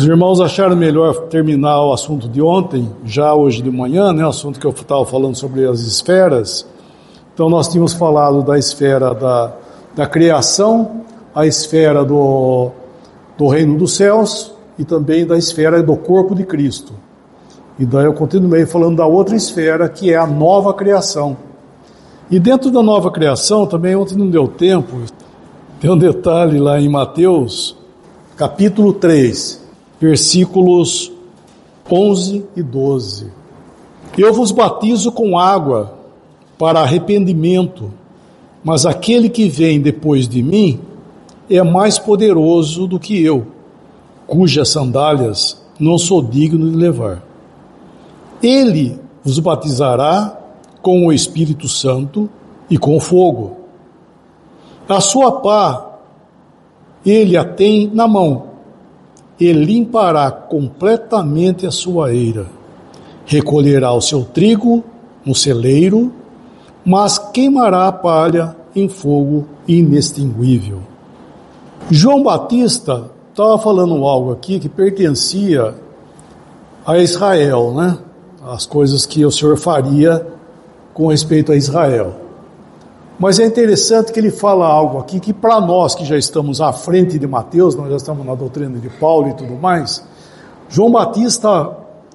Os irmãos acharam melhor terminar o assunto de ontem, já hoje de manhã, né, o assunto que eu estava falando sobre as esferas. Então nós tínhamos falado da esfera da criação, a esfera do reino dos céus e também da esfera do corpo de Cristo. E daí eu continuei falando da outra esfera, que é a nova criação. E dentro da nova criação, também ontem não deu tempo, tem um detalhe lá em Mateus, capítulo 3, versículos 11 e 12. Eu vos batizo com água para arrependimento, mas aquele que vem depois de mim é mais poderoso do que eu, cujas sandálias não sou digno de levar. Ele vos batizará com o Espírito Santo e com fogo. A sua pá ele a tem na mão, e limpará completamente a sua eira. Recolherá o seu trigo no celeiro, mas queimará a palha em fogo inextinguível. João Batista estava falando algo aqui que pertencia a Israel, né? As coisas que o Senhor faria com respeito a Israel. Mas é interessante que ele fala algo aqui que para nós que já estamos à frente de Mateus, nós já estamos na doutrina de Paulo e tudo mais, João Batista,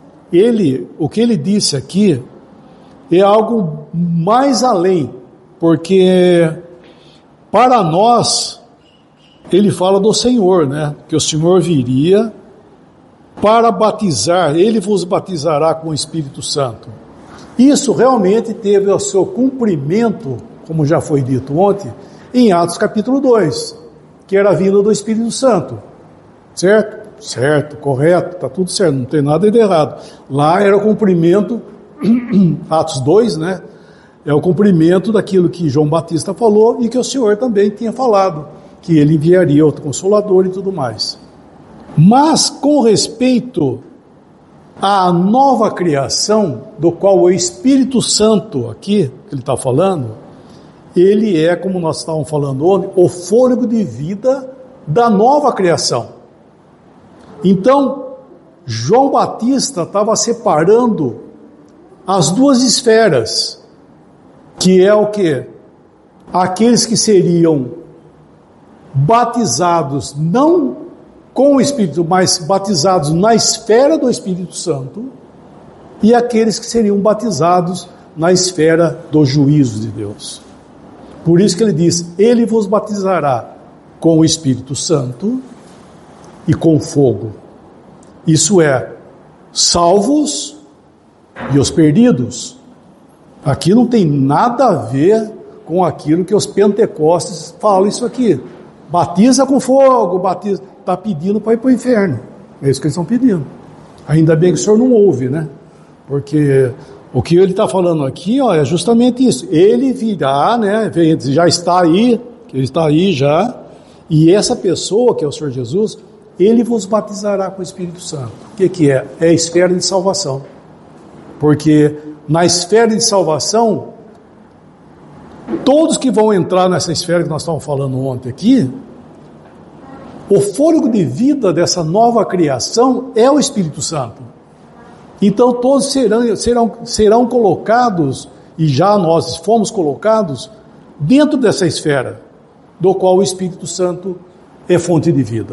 o que ele disse aqui é algo mais além, porque para nós, ele fala do Senhor, né? Que o Senhor viria para batizar, ele vos batizará com o Espírito Santo. Isso realmente teve o seu cumprimento, como já foi dito ontem, em Atos capítulo 2, que era a vinda do Espírito Santo. Certo? Certo, correto, está tudo certo, não tem nada de errado. Lá era o cumprimento, Atos 2, né? É o cumprimento daquilo que João Batista falou e que o Senhor também tinha falado, que ele enviaria outro Consolador e tudo mais. Mas com respeito à nova criação, do qual o Espírito Santo aqui, que ele está falando, ele é, como nós estávamos falando ontem, o fôlego de vida da nova criação. Então, João Batista estava separando as duas esferas, que é o quê? Aqueles que seriam batizados não com o Espírito, mas batizados na esfera do Espírito Santo, e aqueles que seriam batizados na esfera do juízo de Deus. Por isso que ele diz, ele vos batizará com o Espírito Santo e com fogo. Isso é, salvos e os perdidos. Aqui não tem nada a ver com aquilo que os pentecostes falam isso aqui. Batiza com fogo, batiza. Está pedindo para ir para o inferno. É isso que eles estão pedindo. Ainda bem que o senhor não ouve, né? Porque o que ele está falando aqui, ó, é justamente isso. Ele virá, né? Já está aí, ele está aí já, e essa pessoa, que é o Senhor Jesus, ele vos batizará com o Espírito Santo. O que é? É a esfera de salvação. Porque na esfera de salvação, todos que vão entrar nessa esfera que nós estávamos falando ontem aqui, o fôlego de vida dessa nova criação é o Espírito Santo. Então todos serão colocados, e já nós fomos colocados, dentro dessa esfera, do qual o Espírito Santo é fonte de vida.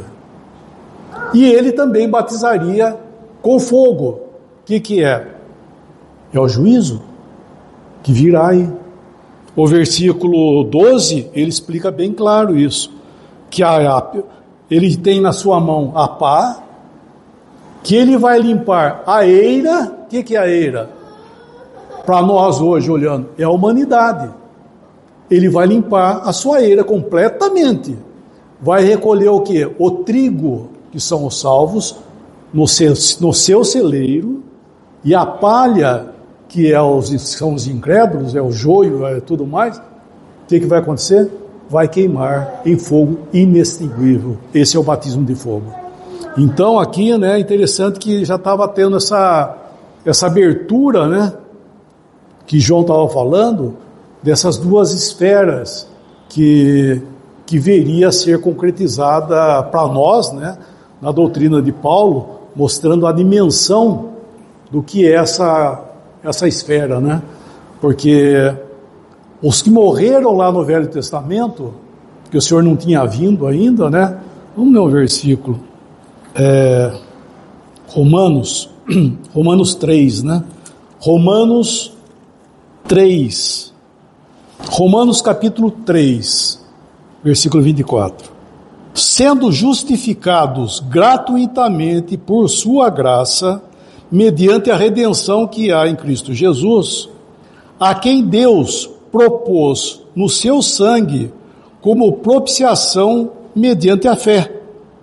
E ele também batizaria com fogo. O que é? É o juízo que virá aí. O versículo 12, ele explica bem claro isso, que ele tem na sua mão a pá, que ele vai limpar a eira. O que é a eira? Para nós hoje olhando, é a humanidade. Ele vai limpar a sua eira completamente. Vai recolher o quê? O trigo, que são os salvos, no seu celeiro, e a palha, que são os incrédulos, é o joio, é tudo mais. O que vai acontecer? Vai queimar em fogo inextinguível. Esse é o batismo de fogo. Então aqui, né, é interessante que já estava tendo essa abertura, né, que João estava falando, dessas duas esferas que viria a ser concretizada para nós, né, na doutrina de Paulo, mostrando a dimensão do que é essa esfera, né? Porque os que morreram lá no Velho Testamento, que o Senhor não tinha vindo ainda, né? Vamos ler um versículo. Romanos 3, né? Romanos capítulo 3, versículo 24. Sendo justificados gratuitamente por sua graça, mediante a redenção que há em Cristo Jesus, a quem Deus propôs no seu sangue como propiciação mediante a fé,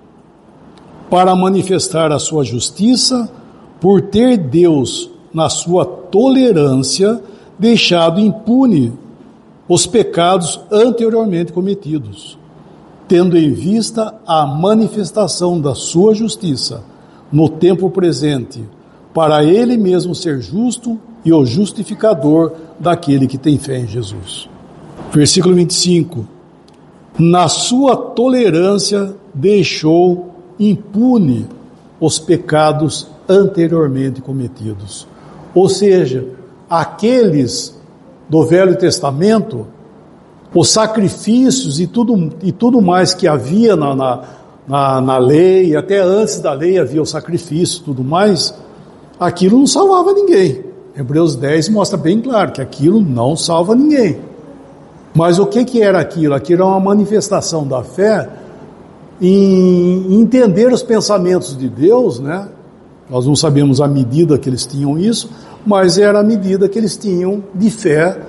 para manifestar a sua justiça, por ter Deus, na sua tolerância, deixado impune os pecados anteriormente cometidos, tendo em vista a manifestação da sua justiça no tempo presente, para ele mesmo ser justo e o justificador daquele que tem fé em Jesus. Versículo 25. Na sua tolerância deixou impune os pecados anteriormente cometidos. Ou seja, aqueles do Velho Testamento, os sacrifícios e tudo mais que havia na lei, até antes da lei havia o sacrifício e tudo mais, aquilo não salvava ninguém. Hebreus 10 mostra bem claro que aquilo não salva ninguém. Mas o que era aquilo? Aquilo era uma manifestação da fé em entender os pensamentos de Deus, né? Nós não sabemos a medida que eles tinham isso, mas era a medida que eles tinham de fé,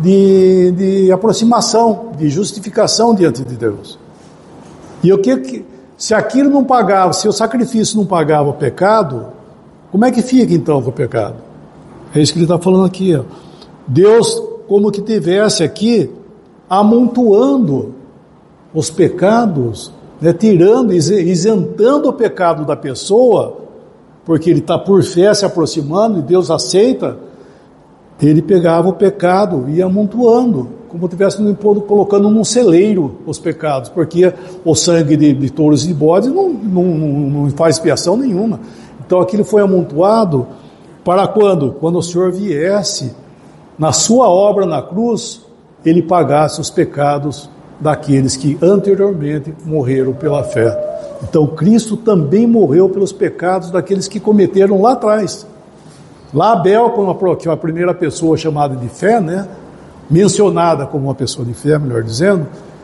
de aproximação, de justificação diante de Deus. E se aquilo não pagava, se o sacrifício não pagava o pecado, como é que fica então com o pecado? É isso que ele está falando aqui, ó. Deus, como que tivesse aqui, amontoando os pecados, né, tirando, isentando o pecado da pessoa, porque ele está por fé se aproximando e Deus aceita, ele pegava o pecado e ia amontoando, como se estivesse colocando num celeiro os pecados, porque o sangue de touros e de bodes não faz expiação nenhuma. Então aquilo foi amontoado para quando? Quando o Senhor viesse, na sua obra na cruz, ele pagasse os pecados daqueles que anteriormente morreram pela fé. Então Cristo também morreu pelos pecados daqueles que cometeram lá atrás. Lá Abel, que é a primeira pessoa chamada de fé, né? Mencionada como uma pessoa de fé, melhor dizendo,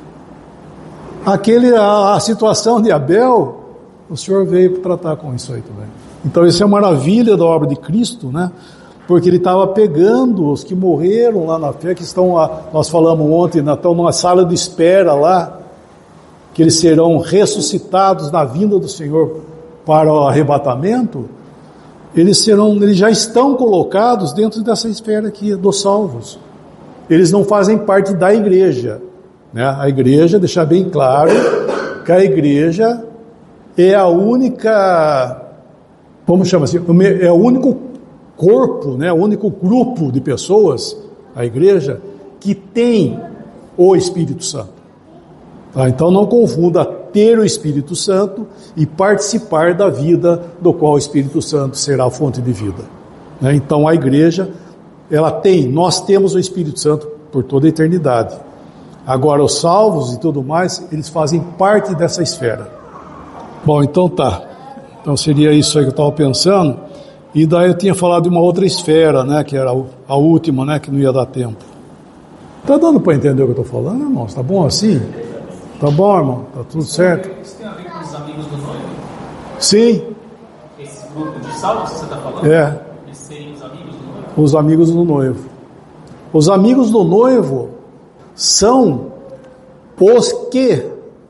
a situação de Abel, o Senhor veio para tratar com isso aí também. Então isso é uma maravilha da obra de Cristo, né? Porque ele estava pegando os que morreram lá na fé, que estão lá, nós falamos ontem, estão numa sala de espera lá, que eles serão ressuscitados na vinda do Senhor para o arrebatamento. Eles já estão colocados dentro dessa esfera aqui dos salvos. Eles não fazem parte da igreja, né? A igreja, deixar bem claro que a igreja é a única, como chama assim, é o único corpo, né? O único grupo de pessoas, a igreja, que tem o Espírito Santo. Tá? Então não confunda ter o Espírito Santo e participar da vida do qual o Espírito Santo será a fonte de vida. Né? Então a igreja, nós temos o Espírito Santo por toda a eternidade. Agora os salvos e tudo mais, eles fazem parte dessa esfera. Bom, então tá. Então seria isso aí que eu estava pensando. E daí eu tinha falado de uma outra esfera, né, que era a última, né, que não ia dar tempo. Tá dando para entender o que eu estou falando, irmãos? Tá bom assim? Tá bom, irmão? Tá tudo certo? Isso tem a ver com os amigos do noivo? Sim. Esse grupo de salvos que você está falando? É. Eles seriam os amigos do noivo? Os amigos do noivo. Os amigos do noivo são os que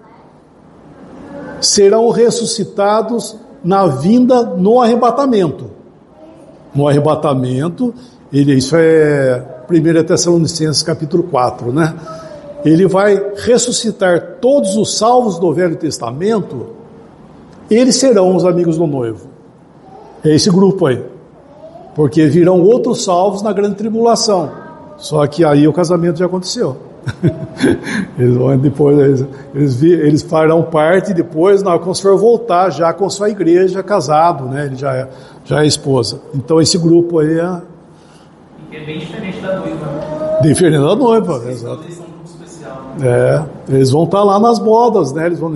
serão ressuscitados na vinda no arrebatamento. No arrebatamento, isso é 1 Tessalonicenses capítulo 4, né? Ele vai ressuscitar todos os salvos do Velho Testamento, eles serão os amigos do noivo. É esse grupo aí. Porque virão outros salvos na grande tribulação. Só que aí o casamento já aconteceu. Eles vão depois, eles farão parte depois, quando for voltar já com sua igreja, casado, né? Ele já é esposa. Então esse grupo aí é bem diferente da noiva. Diferente da noiva, exato. Eles são um grupo especial, né? Eles vão estar lá nas bodas, né? Eles vão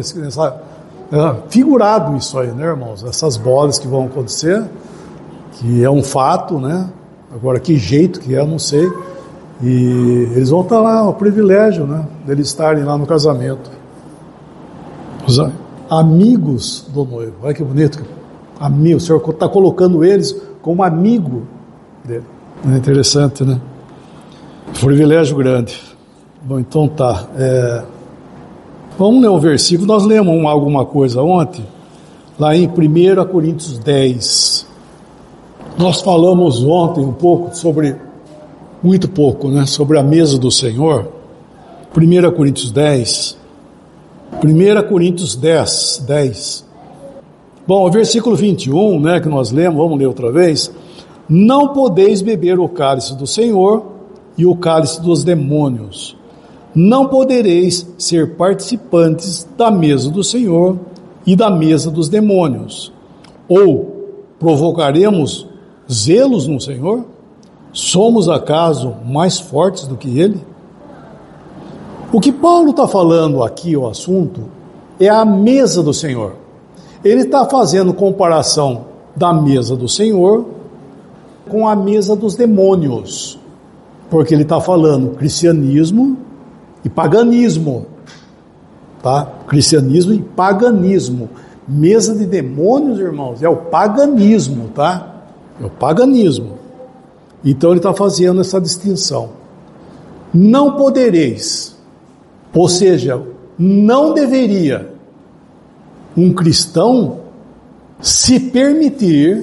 figurado isso aí, né, irmãos? Essas bodas que vão acontecer, que é um fato, né? Agora que jeito que é, eu não sei. E eles vão estar lá, o privilégio, né, deles estarem lá no casamento. Os amigos do noivo, olha que bonito. Amigo, o Senhor está colocando eles como amigo dele. É interessante, né? Privilégio grande. Bom, então tá. Vamos ler um versículo. Nós lemos alguma coisa ontem, lá em 1 Coríntios 10. Nós falamos ontem um pouco sobre... muito pouco, né? Sobre a mesa do Senhor. 1 Coríntios 10. 1 Coríntios 10. Bom, o versículo 21, né, que nós lemos, vamos ler outra vez. Não podeis beber o cálice do Senhor e o cálice dos demônios. Não podereis ser participantes da mesa do Senhor e da mesa dos demônios. Ou provocaremos zelos no Senhor? Somos acaso mais fortes do que ele? O que Paulo está falando aqui, o assunto, é a mesa do Senhor. Ele está fazendo comparação da mesa do Senhor com a mesa dos demônios, porque ele está falando cristianismo e paganismo, tá? Cristianismo e paganismo. Mesa de demônios, irmãos, é o paganismo, tá? É o paganismo. Então ele está fazendo essa distinção. Não podereis, ou seja, não deveria um cristão se permitir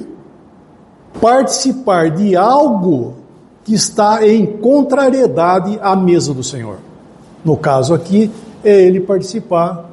participar de algo que está em contrariedade à mesa do Senhor. No caso aqui, é ele participar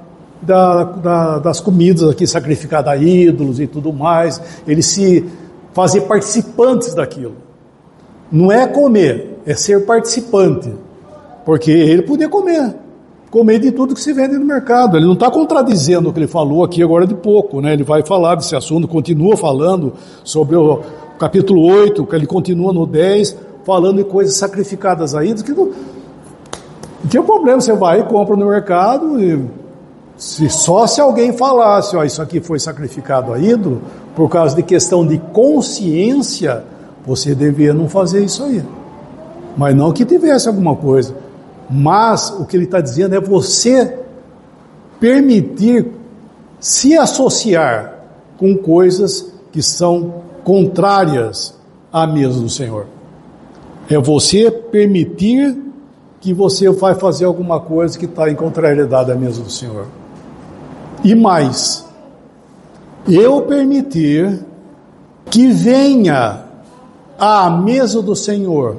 das comidas aqui sacrificadas a ídolos e tudo mais, ele se fazer participantes daquilo. Não é comer, é ser participante, porque ele podia comer de tudo que se vende no mercado. Ele não está contradizendo o que ele falou aqui agora de pouco, né? Ele vai falar desse assunto, continua falando sobre o capítulo 8, que ele continua no 10, falando de coisas sacrificadas a ídolos, que não tem problema, você vai e compra no mercado, e só se alguém falasse, isso aqui foi sacrificado a ídolo, por causa de questão de consciência, você deveria não fazer isso aí. Mas não que tivesse alguma coisa. Mas o que ele está dizendo é você permitir se associar com coisas que são contrárias à mesa do Senhor. É você permitir que você vai fazer alguma coisa que está em contrariedade à mesa do Senhor. E mais, eu permitir que venha à mesa do Senhor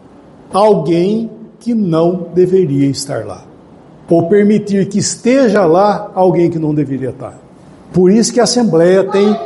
alguém que não deveria estar lá, ou permitir que esteja lá alguém que não deveria estar. Por isso que a Assembleia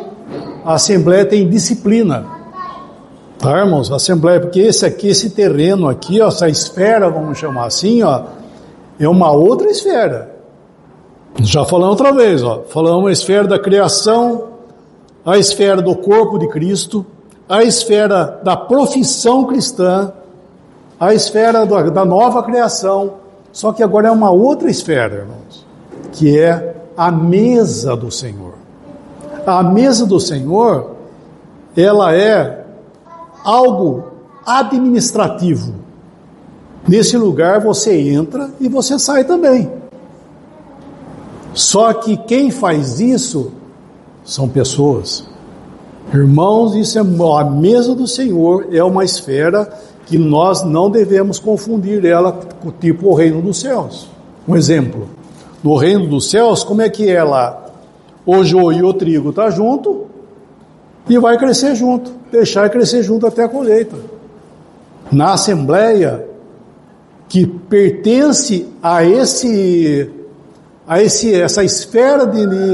tem disciplina, tá, irmãos? A Assembleia, porque esse terreno aqui, essa esfera, vamos chamar assim, é uma outra esfera. Já falamos outra vez, falamos a esfera da criação, a esfera do corpo de Cristo, a esfera da profissão cristã, a esfera da nova criação, só que agora é uma outra esfera, irmãos, que é a mesa do Senhor. A mesa do Senhor, ela é algo administrativo. Nesse lugar você entra e você sai também. Só que quem faz isso são pessoas. Irmãos, isso é a mesa do Senhor, é uma esfera que nós não devemos confundir ela com tipo o reino dos céus. Um exemplo, no reino dos céus, como é que é lá? O joio e o trigo tá junto e vai crescer junto, deixar crescer junto até a colheita. Na Assembleia, que pertence a essa esfera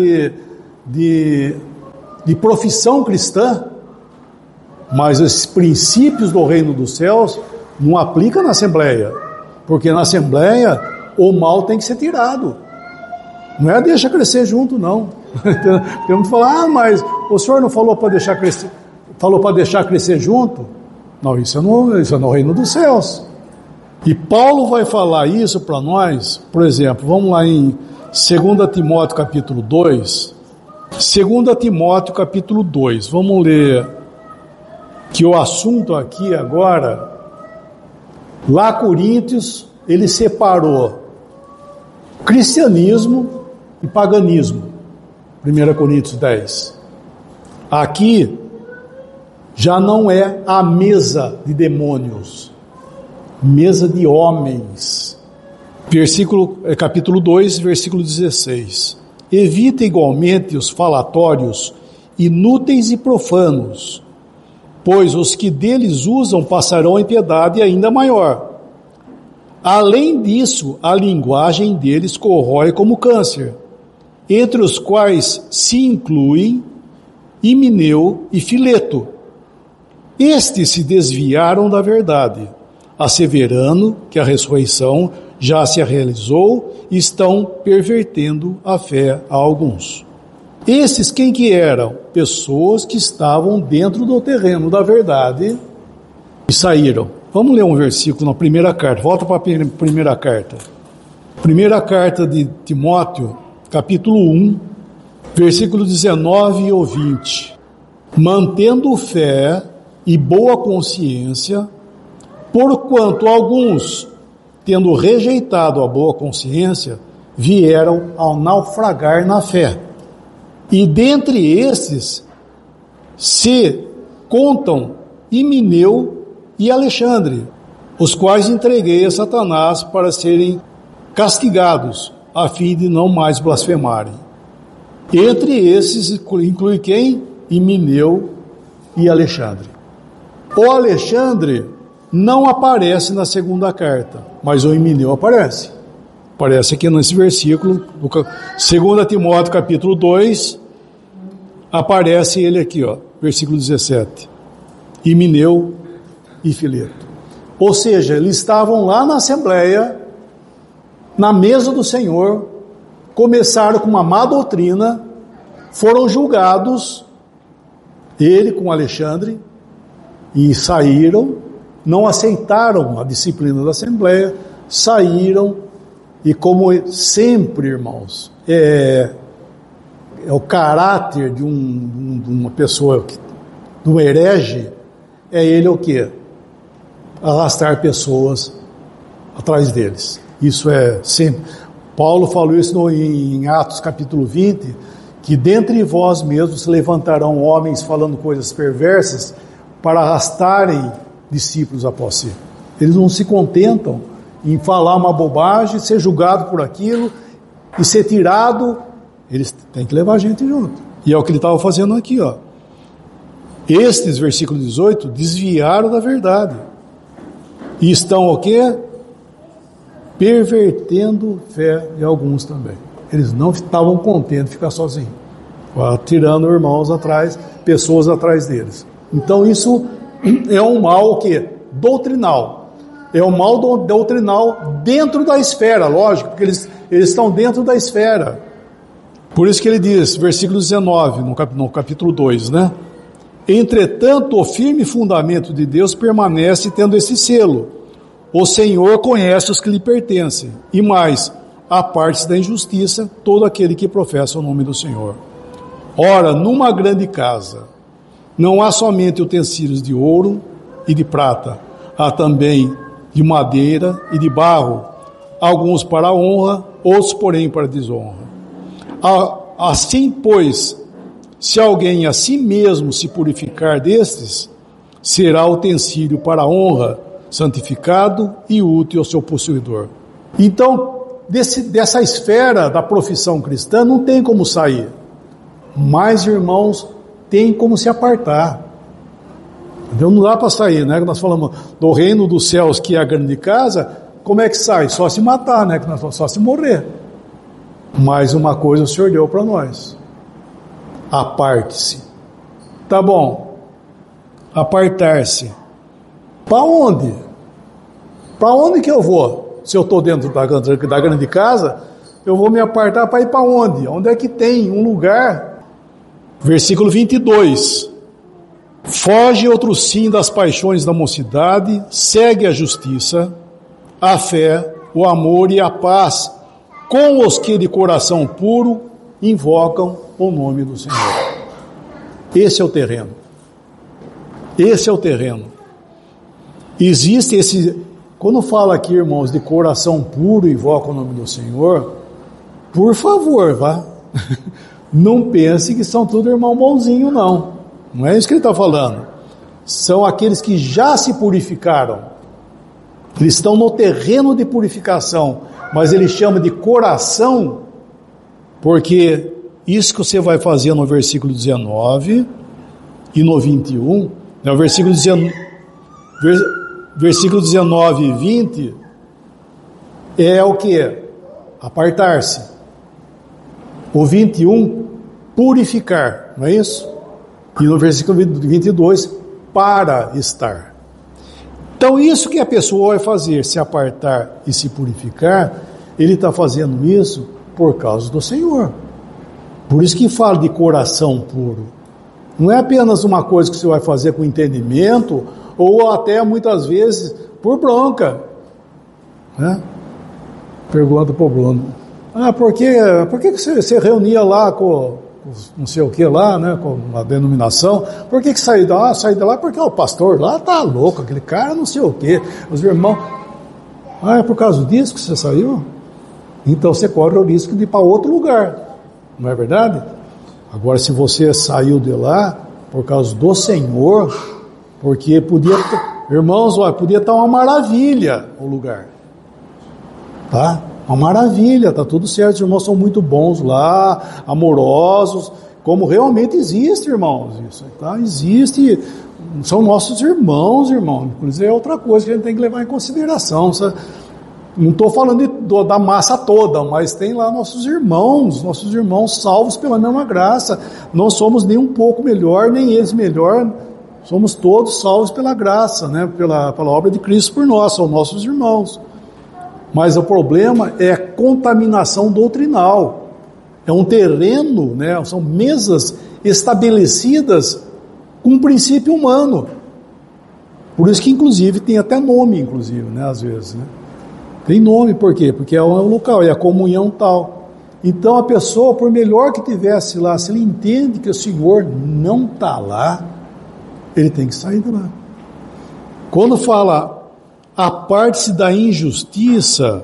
de profissão cristã, mas esses princípios do reino dos céus não aplicam na Assembleia, Porque na Assembleia o mal tem que ser tirado. Não é deixa crescer junto, não. Temos que falar, mas o senhor não falou para deixar crescer, falou para deixar crescer junto? Não, isso é no reino dos céus. E Paulo vai falar isso para nós, por exemplo, vamos lá em 2 Timóteo capítulo 2. 2 Timóteo capítulo 2, vamos ler que o assunto aqui agora, lá Coríntios, ele separou cristianismo e paganismo, 1 Coríntios 10. Aqui já não é a mesa de demônios, mesa de homens. Capítulo 2, versículo 16. Evita igualmente os falatórios inúteis e profanos, pois os que deles usam passarão em piedade ainda maior. Além disso, a linguagem deles corrói como câncer, entre os quais se incluem Himeneu e Fileto. Estes se desviaram da verdade, asseverando que a ressurreição já se realizou e estão pervertendo a fé a alguns. Esses quem que eram? Pessoas que estavam dentro do terreno da verdade e saíram. Vamos ler um versículo na primeira carta. Volta para a primeira carta. Primeira carta de Timóteo, capítulo 1, versículo 19 ou 20. Mantendo fé e boa consciência, porquanto alguns, tendo rejeitado a boa consciência, vieram ao naufragar na fé. E dentre esses se contam Himeneu e Alexandre, os quais entreguei a Satanás para serem castigados, a fim de não mais blasfemarem. Entre esses inclui quem? Himeneu e Alexandre. O Alexandre não aparece na segunda carta, mas o Himeneu aparece. Aparece aqui nesse versículo, 2 Timóteo capítulo 2, aparece ele aqui, versículo 17. Himeneu e Fileto. Ou seja, eles estavam lá na Assembleia, na mesa do Senhor, começaram com uma má doutrina, foram julgados, ele com Alexandre, e saíram, não aceitaram a disciplina da Assembleia, saíram, e como sempre, irmãos, é o caráter de uma pessoa, de um herege, é ele o quê? Arrastar pessoas atrás deles. Isso é sempre. Paulo falou isso em Atos capítulo 20, que dentre vós mesmos se levantarão homens falando coisas perversas para arrastarem discípulos após si. Eles não se contentam em falar uma bobagem, ser julgado por aquilo e ser tirado. Eles têm que levar a gente junto. E é o que ele estava fazendo aqui, Estes, versículo 18, desviaram da verdade. E estão o quê? Pervertendo fé de alguns também. Eles não estavam contentes de ficar sozinhos, tirando irmãos atrás, pessoas atrás deles. Então isso é um mal o quê? Doutrinal. É um mal doutrinal dentro da esfera, lógico, porque eles estão dentro da esfera. Por isso que ele diz, versículo 19, no capítulo 2, né? Entretanto, o firme fundamento de Deus permanece tendo esse selo. O Senhor conhece os que lhe pertencem. E mais, aparte da injustiça, todo aquele que professa o nome do Senhor. Ora, numa grande casa, não há somente utensílios de ouro e de prata, há também de madeira e de barro, alguns para a honra, outros, porém, para a desonra. Assim, pois, se alguém a si mesmo se purificar destes, será utensílio para a honra, santificado e útil ao seu possuidor. Então, dessa esfera da profissão cristã não tem como sair. Mas, irmãos, tem como se apartar. Então não dá para sair, né? Nós falamos do reino dos céus, que é a grande casa. Como é que sai? Só se matar, né? Só se morrer. Mas uma coisa o Senhor deu para nós: aparte-se. Tá bom, apartar-se. Para onde? Para onde que eu vou? se eu estou dentro da grande casa, eu vou me apartar para ir para onde? Onde é que tem um lugar? Versículo 22. Foge outro sim das paixões da mocidade, segue a justiça, a fé, o amor e a paz, com os que de coração puro invocam o nome do Senhor. Esse é o terreno. Esse é o terreno. Existe esse... Quando fala aqui, irmãos, de coração puro invoca o nome do Senhor, por favor, vá. Não pense que são tudo irmão bonzinho, não. Não é isso que ele está falando. São aqueles que já se purificaram. Eles estão no terreno de purificação, mas ele chama de coração, porque isso que você vai fazer no versículo 19 e no 21, no versículo 19 e 20, é o que? Apartar-se. O 21, purificar, não é isso? E no versículo 22, para estar. Então isso que a pessoa vai fazer, se apartar e se purificar, ele está fazendo isso por causa do Senhor. Por isso que fala de coração puro. Não é apenas uma coisa que você vai fazer com entendimento, ou até muitas vezes por bronca. Né? Pergunta para o Bruno. Por que você reunia lá com não sei o que lá, né, com a denominação? Por que saiu de lá? Saiu de lá porque o pastor lá tá louco, aquele cara não sei o que. Os irmãos... é por causa disso que você saiu? Então você corre o risco de ir para outro lugar. Não é verdade? Agora, se você saiu de lá por causa do Senhor, porque podia... Irmãos, podia estar uma maravilha o lugar. Tá? Uma maravilha, tá tudo certo, os irmãos são muito bons lá, amorosos, como realmente existe, irmãos, isso, tá? Existe, são nossos irmãos, inclusive é outra coisa que a gente tem que levar em consideração, sabe? Não estou falando da massa toda, mas tem lá nossos irmãos salvos pela mesma graça, não somos nem um pouco melhor, nem eles melhor, somos todos salvos pela graça, né? Pela obra de Cristo por nós, são nossos irmãos. Mas o problema é a contaminação doutrinal. É um terreno, né? São mesas estabelecidas com um princípio humano. Por isso que, inclusive, tem até nome, inclusive, né? Às vezes, né? Tem nome, por quê? Porque é um local, é a comunhão tal. Então, a pessoa, por melhor que tivesse lá, se ele entende que o Senhor não está lá, ele tem que sair de lá. Quando fala... aparte-se da injustiça.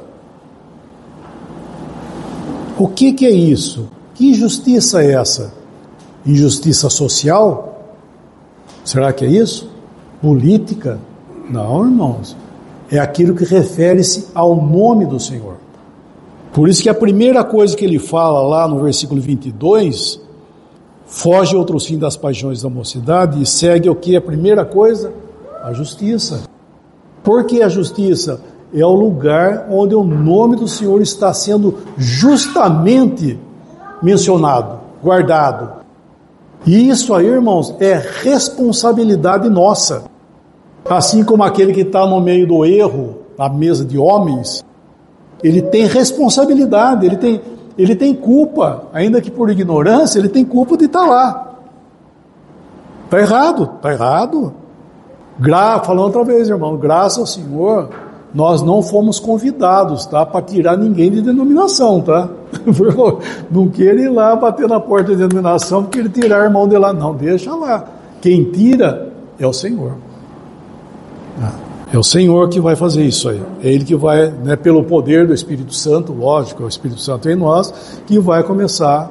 O que é isso? Que injustiça é essa? Injustiça social? Será que é isso? Política? Não, irmãos. É aquilo que refere-se ao nome do Senhor. Por isso que a primeira coisa que ele fala lá no versículo 22, foge outro sim das paixões da mocidade e segue o que? A primeira coisa? A justiça. Porque a justiça é o lugar onde o nome do Senhor está sendo justamente mencionado, guardado. E isso aí, irmãos, é responsabilidade nossa. Assim como aquele que está no meio do erro, na mesa de homens, ele tem responsabilidade, ele tem culpa, ainda que por ignorância, ele tem culpa de estar lá. Está errado. Falando outra vez, irmão, graças ao Senhor, nós não fomos convidados, tá? Para tirar ninguém de denominação, tá? Não queira ir lá bater na porta de denominação porque ele tirar o irmão de lá, não, deixa lá. Quem tira é o Senhor. É o Senhor que vai fazer isso aí. É Ele que vai, né, pelo poder do Espírito Santo, lógico, é o Espírito Santo em nós, que vai começar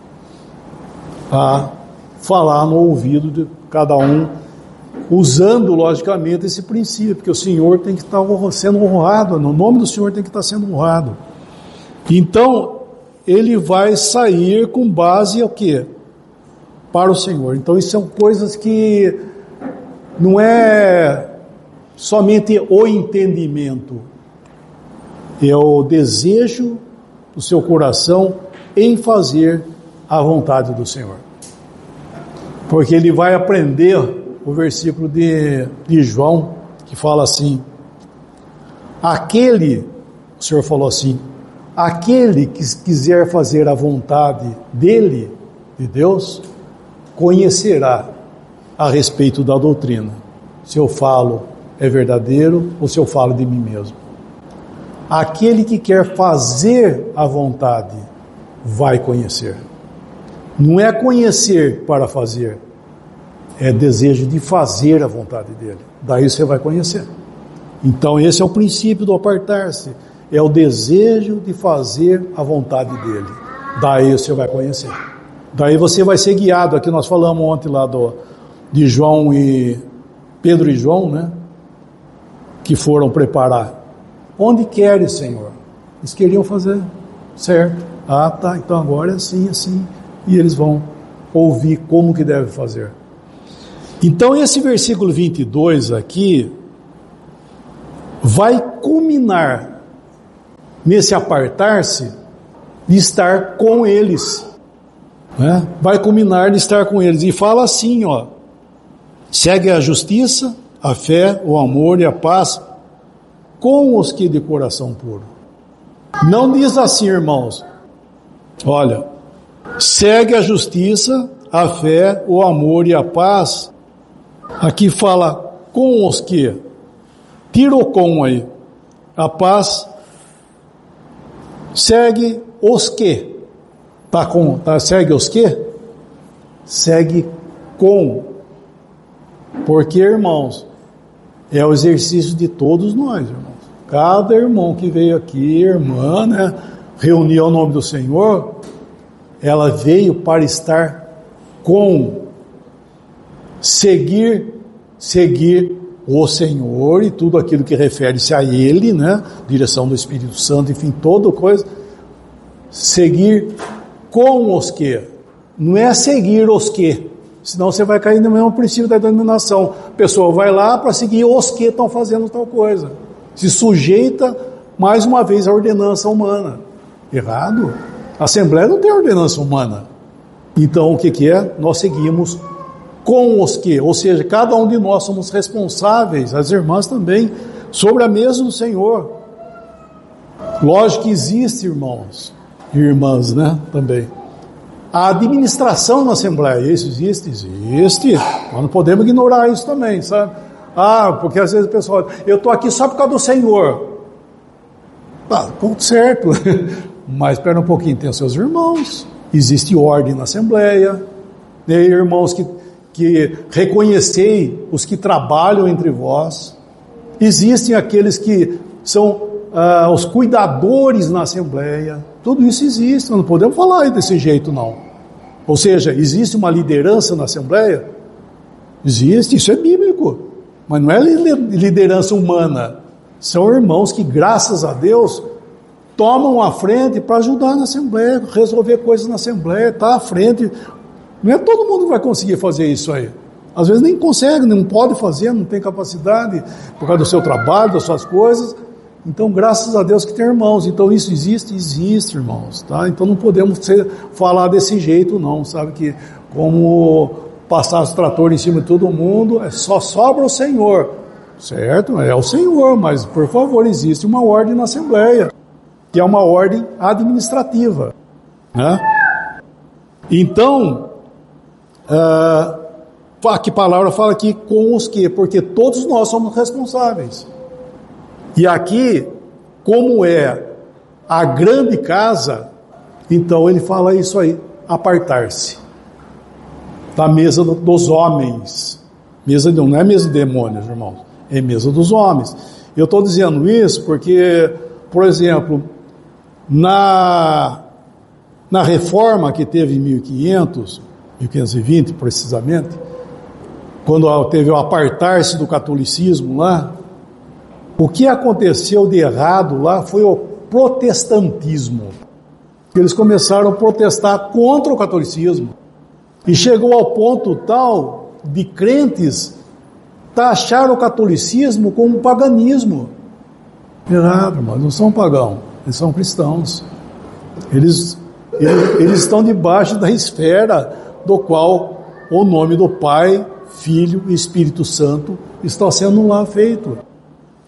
a falar no ouvido de cada um, usando, logicamente, esse princípio, porque o Senhor tem que estar sendo honrado, no nome do Senhor tem que estar sendo honrado. Então, ele vai sair com base ao quê? Para o Senhor. Então, isso são coisas que não é somente o entendimento, é o desejo do seu coração em fazer a vontade do Senhor. Porque ele vai aprender o versículo de João, que fala assim: aquele o Senhor falou assim: aquele que quiser fazer a vontade dele, de Deus, conhecerá a respeito da doutrina, se eu falo é verdadeiro ou se eu falo de mim mesmo. Aquele que quer fazer a vontade vai conhecer. Não é conhecer para fazer, é desejo de fazer a vontade dele. Daí você vai conhecer. Então esse é o princípio do apartar-se, é o desejo de fazer a vontade dele. Daí você vai conhecer. Daí você vai ser guiado. Aqui nós falamos ontem lá de João e Pedro e João, né? Que foram preparar. Onde queres, Senhor? Eles queriam fazer, certo? Ah, tá, então agora é assim, assim. E eles vão ouvir como que deve fazer. Então esse versículo 22 aqui vai culminar nesse apartar-se de estar com eles, né? Vai culminar de estar com eles, e fala assim, ó: segue a justiça, a fé, o amor e a paz com os que de coração puro. Não diz assim, irmãos, olha, segue a justiça, a fé, o amor e a paz. Aqui fala com os que, tira o com aí, a paz, segue os que, segue os que? Segue com, porque, irmãos, é o exercício de todos nós, irmãos. Cada irmão que veio aqui, irmã, né, reuniu o nome do Senhor, ela veio para estar com, seguir o Senhor e tudo aquilo que refere-se a Ele, né, direção do Espírito Santo, enfim, toda coisa, seguir com os que, não é seguir os que, senão você vai cair no mesmo princípio da denominação. A pessoa vai lá para seguir os que estão fazendo tal coisa, se sujeita mais uma vez à ordenança humana. Errado. A Assembleia não tem ordenança humana. Então o que é? Nós seguimos com os que, ou seja, cada um de nós somos responsáveis, as irmãs também, sobre a mesa do Senhor. Lógico que existe, irmãos e irmãs, né, também, a administração na Assembleia. Isso existe, nós não podemos ignorar isso também, sabe? Ah, porque às vezes o pessoal, eu estou aqui só por causa do Senhor. Ah, ponto certo, mas espera um pouquinho, tem os seus irmãos, existe ordem na Assembleia, tem irmãos que reconhecei os que trabalham entre vós, existem aqueles que são os cuidadores na Assembleia, tudo isso existe, não podemos falar desse jeito não. Ou seja, existe uma liderança na Assembleia? Existe, isso é bíblico, mas não é liderança humana, são irmãos que, graças a Deus, tomam a frente para ajudar na Assembleia, resolver coisas na Assembleia, tá à frente. Não é todo mundo que vai conseguir fazer isso aí. Às vezes nem consegue, não pode fazer, não tem capacidade, por causa do seu trabalho, das suas coisas. Então, graças a Deus que tem irmãos. Então, isso existe, irmãos, tá? Então, não podemos falar desse jeito, não, sabe? Que como passar os tratores em cima de todo mundo, só sobra o Senhor, certo? É o Senhor, mas, por favor, existe uma ordem na Assembleia, que é uma ordem administrativa, né? Então, que palavra fala aqui com os que? Porque todos nós somos responsáveis. E aqui, como é a grande casa, então ele fala isso aí, apartar-se da mesa dos homens. Não é mesa de demônios, irmãos, é mesa dos homens. Eu estou dizendo isso porque, por exemplo, na reforma que teve em 1520 precisamente, quando teve o apartar-se do catolicismo lá, o que aconteceu de errado lá foi o protestantismo. Eles começaram a protestar contra o catolicismo e chegou ao ponto tal de crentes taxar o catolicismo como paganismo. Errado, mas não são pagãos, eles são cristãos. Eles estão debaixo da esfera do qual o nome do Pai, Filho e Espírito Santo está sendo lá feito.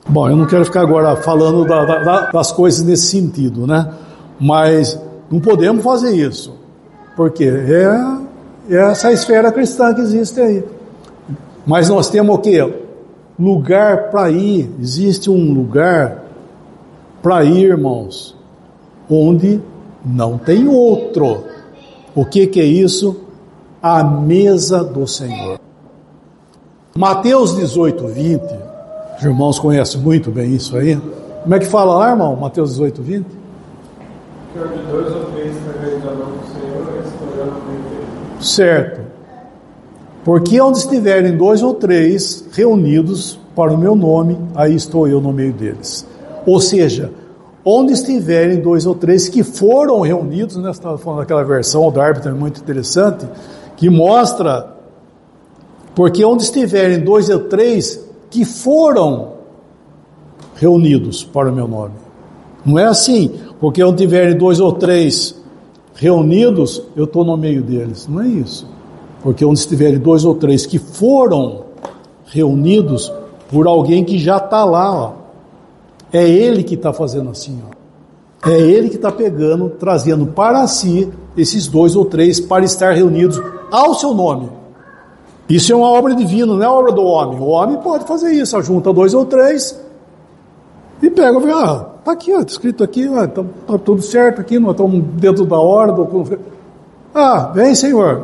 Bom, eu não quero ficar agora falando das coisas nesse sentido, né? Mas não podemos fazer isso, porque é essa esfera cristã que existe aí. Mas nós temos o quê? Lugar para ir. Existe um lugar para ir, irmãos, onde não tem outro. O que é isso? A mesa do Senhor. Mateus 18, 20, os irmãos conhecem muito bem isso aí. Como é que fala lá, irmão? Mateus 18, 20? Que onde 2 ou 3 estiverem da mão do Senhor, eles estarão no meio dele. Certo. Porque onde estiverem 2 ou 3 reunidos para o meu nome, aí estou eu no meio deles. Ou seja, onde estiverem 2 ou 3 que foram reunidos, né? Você estava falando daquela versão, o Darby também muito interessante, que mostra, porque onde estiverem 2 ou 3 que foram reunidos para o meu nome. Não é assim, porque onde tiverem 2 ou 3 reunidos, eu estou no meio deles. Não é isso. Porque onde estiverem 2 ou 3 que foram reunidos por alguém que já está lá, ó. É ele que está fazendo assim, ó. É ele que está pegando, trazendo para si esses 2 ou 3 para estar reunidos ao seu nome. Isso é uma obra divina, não é obra do homem. O homem pode fazer isso, junta 2 ou 3 e pega, está aqui, está escrito aqui, está tudo certo aqui, nós estamos dentro da hora. Vem, Senhor.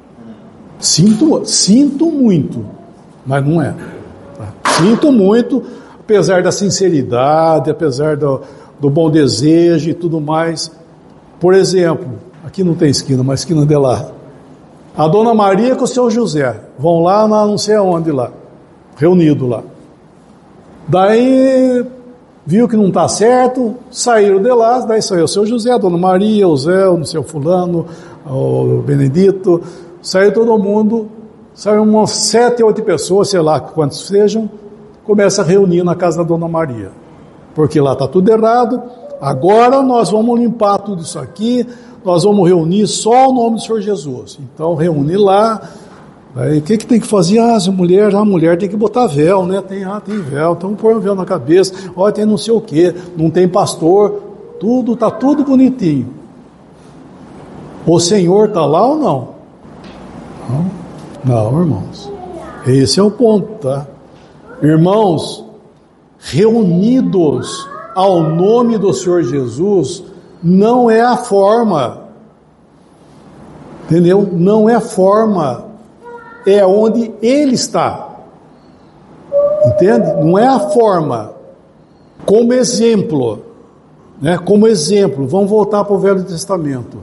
Sinto muito, mas não é. Sinto muito, apesar da sinceridade, apesar do bom desejo e tudo mais. Por exemplo, aqui não tem esquina, mas esquina de lá. A Dona Maria com o seu José vão lá, não sei aonde lá, reunido lá. Daí viu que não está certo, saíram de lá, daí saiu o seu José, a Dona Maria, o Zé, o seu fulano, o Benedito, saiu todo mundo, saiu umas 7, 8 pessoas, sei lá quantos sejam, começa a reunir na casa da Dona Maria, porque lá está tudo errado. Agora nós vamos limpar tudo isso aqui, nós vamos reunir só o nome do Senhor Jesus. Então reunir lá, aí o que tem que fazer? A mulher tem que botar véu, né? Tem véu, então põe um véu na cabeça, olha, tem não sei o que, não tem pastor, está tudo bonitinho. O Senhor está lá ou não? Não, irmãos. Esse é o ponto, tá? Irmãos, reunidos ao nome do Senhor Jesus, não é a forma, entendeu? Não é a forma, é onde Ele está, entende? Não é a forma, como exemplo, né? Como exemplo, vamos voltar para o Velho Testamento.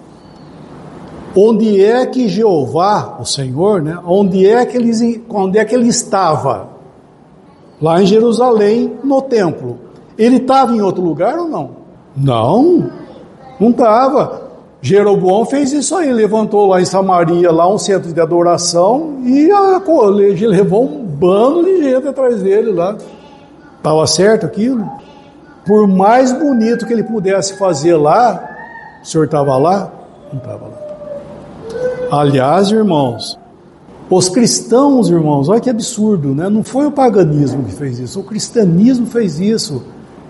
Onde é que Jeová, o Senhor, né? Onde é que ele estava? Lá em Jerusalém, no templo. Ele estava em outro lugar ou não? Não estava. Jeroboão fez isso aí, levantou lá em Samaria, lá um centro de adoração, e levou um bando de gente atrás dele lá. Estava certo aquilo? Por mais bonito que ele pudesse fazer lá, o senhor estava lá? Não estava lá. Aliás, irmãos, os cristãos, irmãos, olha que absurdo, né? Não foi o paganismo que fez isso, o cristianismo fez isso.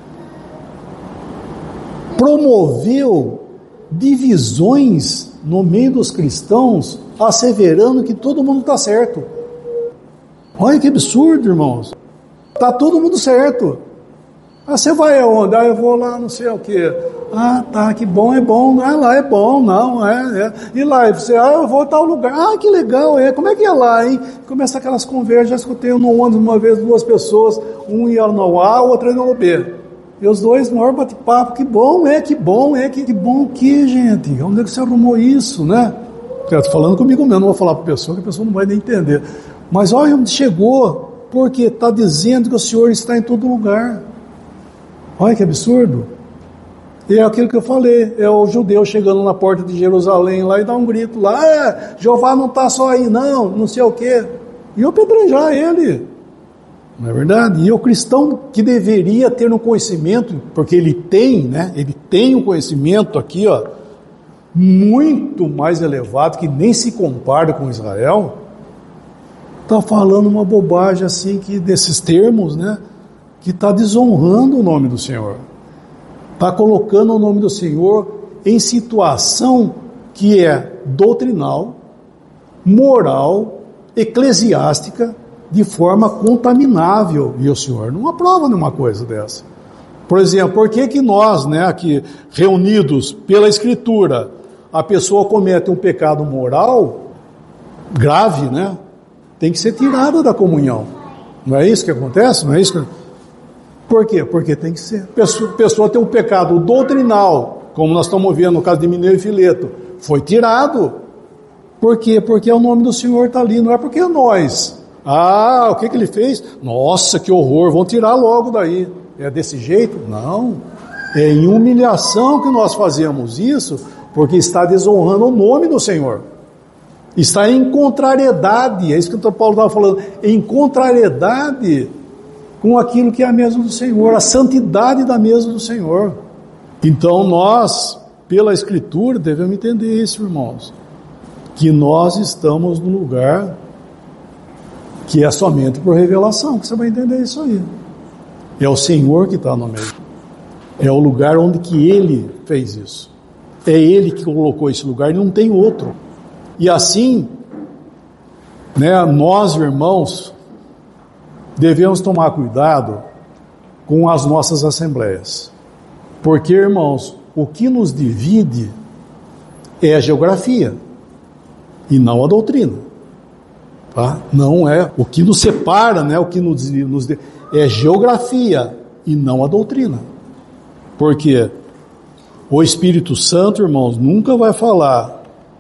Promoveu divisões no meio dos cristãos, asseverando que todo mundo está certo. Olha que absurdo, irmãos. Está todo mundo certo. Você vai aonde? Eu vou lá, não sei o que. Tá, que bom, é bom. Lá é bom, não, é. E lá, você, eu vou a tal lugar. Que legal, como é que é lá, hein? Começa aquelas conversas, já escutei no ônibus uma vez, 2 pessoas, um ia no A, o outro ia no B. E os dois, maior bate-papo, que bom, que bom o que, gente? Onde é que você arrumou isso, né? Eu estou falando comigo mesmo, não vou falar para a pessoa, que a pessoa não vai nem entender. Mas olha onde chegou, porque está dizendo que o Senhor está em todo lugar. Olha que absurdo. E é aquilo que eu falei, é o judeu chegando na porta de Jerusalém lá e dá um grito lá, Jeová não está só aí não sei o quê. E eu apedrejar ele. Não é verdade? E o cristão que deveria ter um conhecimento, porque ele tem, né? Ele tem um conhecimento aqui, ó, muito mais elevado, que nem se compara com Israel, está falando uma bobagem assim, que desses termos, né? que está desonrando o nome do Senhor. Está colocando o nome do Senhor em situação que é doutrinal, moral, eclesiástica, de forma contaminável. E o Senhor não aprova nenhuma coisa dessa. Por exemplo, por que nós, aqui reunidos pela Escritura, a pessoa comete um pecado moral grave, tem que ser tirada da comunhão. Não é isso que acontece? Não é isso que... Por quê? Porque tem que ser. Pessoa tem um pecado doutrinal, como nós estamos vendo no caso de Mineiro e Fileto, foi tirado. Por quê? Porque o nome do Senhor está ali, não é porque é nós. O que ele fez? Nossa, que horror, vão tirar logo daí. É desse jeito? Não. É em humilhação que nós fazemos isso, porque está desonrando o nome do Senhor. Está em contrariedade, é isso que o Paulo estava falando, em contrariedade com aquilo que é a mesa do Senhor, a santidade da mesa do Senhor. Então nós, pela Escritura, devemos entender isso, irmãos, que nós estamos no lugar que é somente por revelação, que você vai entender isso aí. É o Senhor que está no meio. É o lugar onde que Ele fez isso. É Ele que colocou esse lugar e não tem outro. E assim, nós, irmãos, devemos tomar cuidado com as nossas assembleias. Porque, irmãos, o que nos divide é a geografia e não a doutrina. Tá? Não é. O que nos separa, o que nos é geografia e não a doutrina. Porque o Espírito Santo, irmãos, nunca vai falar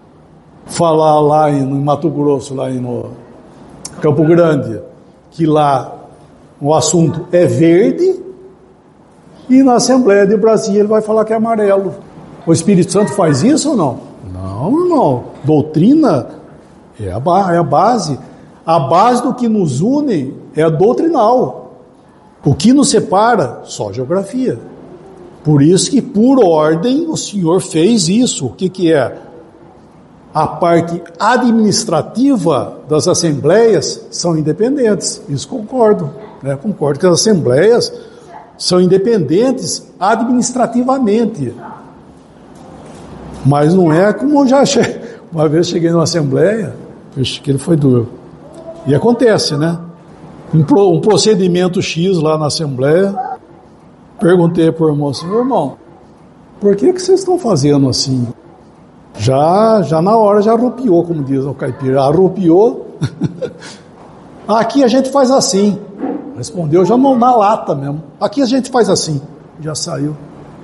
lá em Mato Grosso, lá no Campo Grande, que lá o assunto é verde, e na Assembleia de Brasília ele vai falar que é amarelo. O Espírito Santo faz isso ou não? Não, irmão. Doutrina é a base. A base do que nos une é a doutrinal. O que nos separa? Só geografia. Por isso que, por ordem, o Senhor fez isso. O que é? A parte administrativa das assembleias são independentes. Isso concordo. Concordo que as assembleias são independentes administrativamente. Mas não é como eu já achei. Uma vez cheguei numa assembleia, que ele foi duro. E acontece, um procedimento X lá na assembleia. Perguntei para o irmão assim: irmão, por que vocês estão fazendo assim? Já na hora já arrupiou, como diz o caipira, arrupiou. Aqui a gente faz assim. Respondeu já na lata mesmo. Aqui a gente faz assim. Já saiu.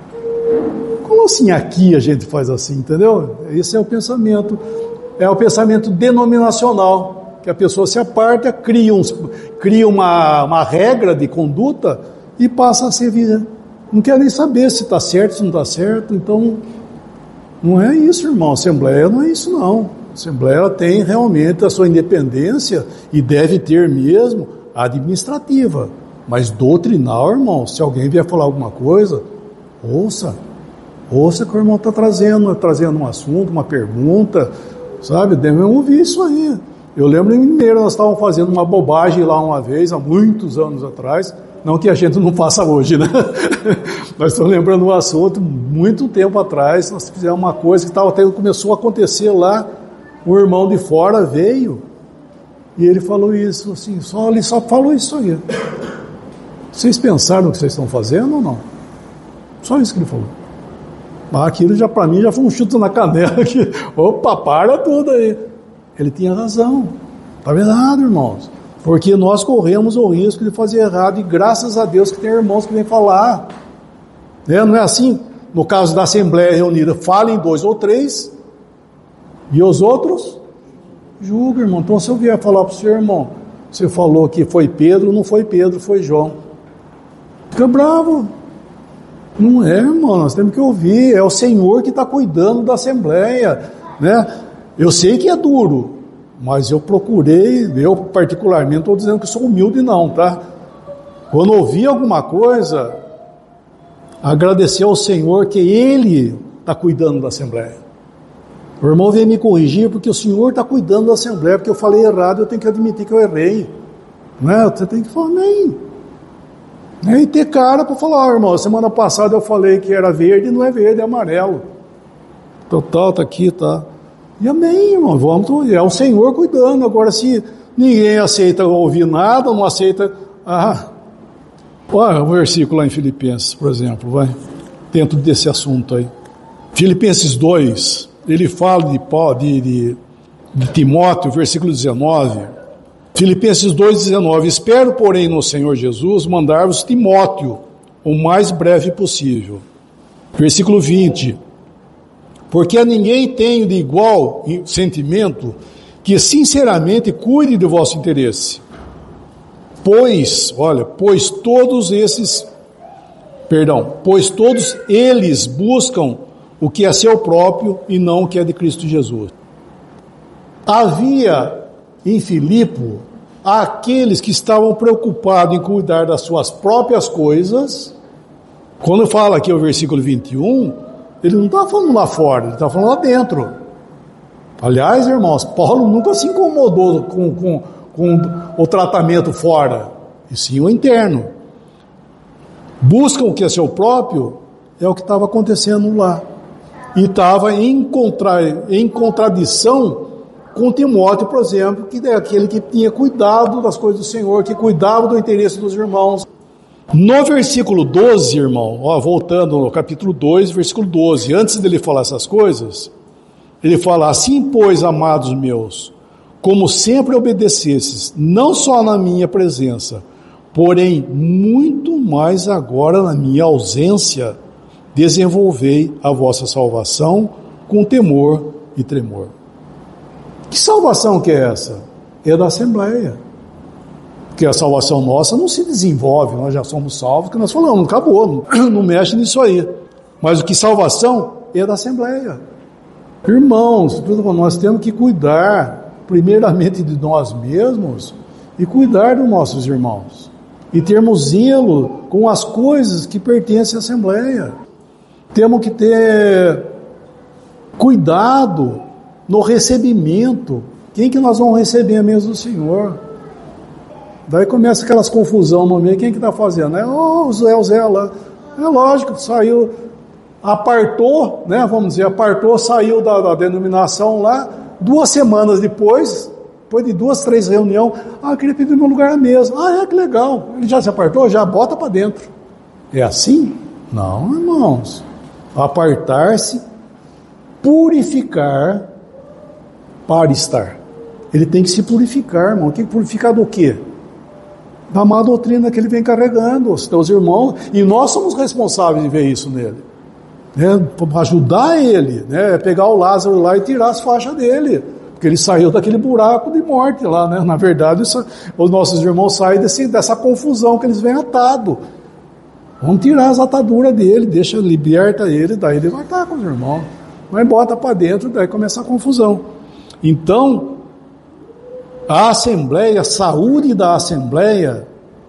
Como assim aqui a gente faz assim, entendeu? Esse é o pensamento. É o pensamento denominacional, que a pessoa se aparta, cria uma regra de conduta e passa a ser vida. Não quer nem saber se está certo, se não está certo. Então, não é isso, irmão. A Assembleia não é isso, não. A Assembleia tem realmente a sua independência e deve ter mesmo administrativa. Mas doutrinal, irmão, se alguém vier falar alguma coisa, ouça que o irmão está trazendo um assunto, uma pergunta, sabe? Devemos ouvir isso aí. Eu lembro em Mineiro, nós estávamos fazendo uma bobagem lá uma vez, há muitos anos atrás, não que a gente não faça hoje, Nós estamos lembrando um assunto, muito tempo atrás, nós fizemos uma coisa que começou a acontecer lá, um irmão de fora veio, e ele falou isso, assim, ele só falou isso aí. Vocês pensaram no que vocês estão fazendo ou não? Só isso que ele falou. Aquilo já para mim já foi um chute na canela, que, opa, para tudo aí. Ele tinha razão, está verdade, irmãos. Porque nós corremos o risco de fazer errado, e graças a Deus que tem irmãos que vêm falar. Não é assim? No caso da Assembleia reunida, falem 2 ou 3, e os outros julgam, irmão. Então, se eu vier falar para o seu irmão, você falou que foi Pedro, não foi Pedro, foi João. Fica bravo. Não é, irmão, nós temos que ouvir. É o Senhor que está cuidando da Assembleia, Eu sei que é duro, mas eu procurei, eu particularmente estou dizendo que sou humilde não, tá? Quando ouvi alguma coisa, agradecer ao Senhor que Ele está cuidando da Assembleia. O irmão veio me corrigir porque o Senhor está cuidando da Assembleia, porque eu falei errado, eu tenho que admitir que eu errei. Você tem que falar, amém. E ter cara para falar, irmão, semana passada eu falei que era verde, não é verde, é amarelo. Total, tá aqui, tá. E amém, irmão, vamos, é o Senhor cuidando. Agora, se ninguém aceita ouvir nada, não aceita... Olha o versículo lá em Filipenses, por exemplo, vai, dentro desse assunto aí. Filipenses 2, ele fala de Timóteo, versículo 19. Filipenses 2,19, espero, porém, no Senhor Jesus, mandar-vos Timóteo o mais breve possível. Versículo 20, porque a ninguém tenho de igual sentimento que sinceramente cuide do vosso interesse. Pois todos eles buscam o que é seu próprio e não o que é de Cristo Jesus. Havia em Filipe aqueles que estavam preocupados em cuidar das suas próprias coisas. Quando fala aqui o versículo 21, ele não está falando lá fora, ele está falando lá dentro. Aliás, irmãos, Paulo nunca se incomodou com o tratamento fora, e sim o interno. Buscam o que é seu próprio, é o que estava acontecendo lá. E estava em contradição com Timóteo, por exemplo, que é aquele que tinha cuidado das coisas do Senhor, que cuidava do interesse dos irmãos. No versículo 12, irmão, voltando no capítulo 2, versículo 12, antes dele falar essas coisas, ele fala, assim, pois, amados meus, como sempre obedecesses, não só na minha presença, porém, muito mais agora na minha ausência, desenvolvei a vossa salvação com temor e tremor. Que salvação que é essa? É da Assembleia. Porque a salvação nossa não se desenvolve, nós já somos salvos, que nós falamos, acabou, não mexe nisso aí. Mas o que salvação é da Assembleia. Irmãos, nós temos que cuidar primeiramente de nós mesmos e cuidar dos nossos irmãos. E termos zelo com as coisas que pertencem à Assembleia. Temos que ter cuidado no recebimento. Quem que nós vamos receber a mesa do Senhor? Daí começa aquelas confusão no meio. Quem que está fazendo? O Zé lá. É lógico, saiu, apartou, né? Vamos dizer, saiu da denominação lá. 2 semanas depois de 2, 3 reuniões, eu queria pedir meu lugar na mesa. Que legal. Ele já se apartou? Já bota para dentro. É assim? Não, irmãos. Apartar-se, purificar para estar. Ele tem que se purificar, irmão. Tem que purificar do quê? Da má doutrina que ele vem carregando, os teus irmãos, e nós somos responsáveis de ver isso nele. Ajudar ele, pegar o Lázaro lá e tirar as faixas dele, porque ele saiu daquele buraco de morte lá, né? Na verdade, os nossos irmãos saem dessa confusão que eles vêm atado. Vamos tirar as ataduras dele, liberta ele, daí ele vai estar com os irmãos. Mas bota para dentro, daí começa a confusão. Então, a Assembleia, a saúde da Assembleia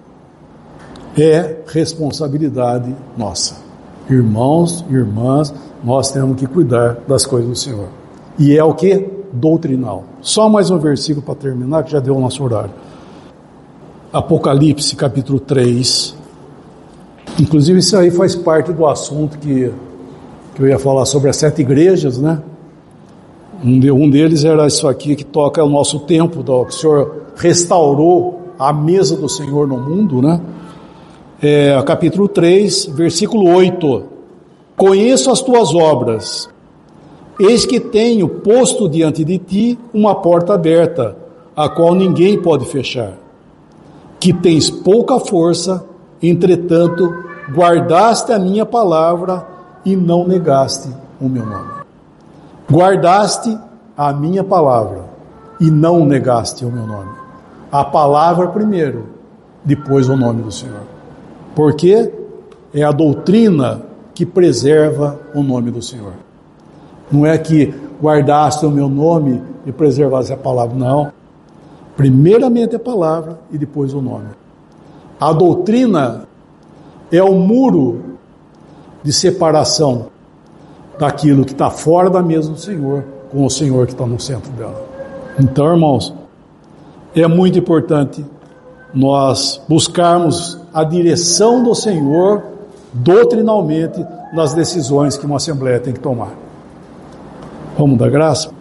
é responsabilidade nossa. Irmãos, irmãs, nós temos que cuidar das coisas do Senhor. E é o que? Doutrinal. Só mais um versículo para terminar, que já deu o nosso horário. Apocalipse, capítulo 3. Inclusive, isso aí faz parte do assunto que eu ia falar sobre as 7 igrejas, né? Um deles era isso aqui, que toca o nosso tempo, que o Senhor restaurou a mesa do Senhor no mundo, né? Capítulo 3, versículo 8. Conheço as tuas obras, eis que tenho posto diante de ti uma porta aberta, a qual ninguém pode fechar. Que tens pouca força, entretanto, guardaste a minha palavra e não negaste o meu nome. Guardaste a minha palavra e não negaste o meu nome. A palavra primeiro, depois o nome do Senhor. Porque é a doutrina que preserva o nome do Senhor. Não é que guardaste o meu nome e preservaste a palavra, não. Primeiramente a palavra e depois o nome. A doutrina é o muro de separação daquilo que está fora da mesa do Senhor, com o Senhor que está no centro dela. Então, irmãos, é muito importante nós buscarmos a direção do Senhor doutrinalmente nas decisões que uma Assembleia tem que tomar. Vamos dar graça?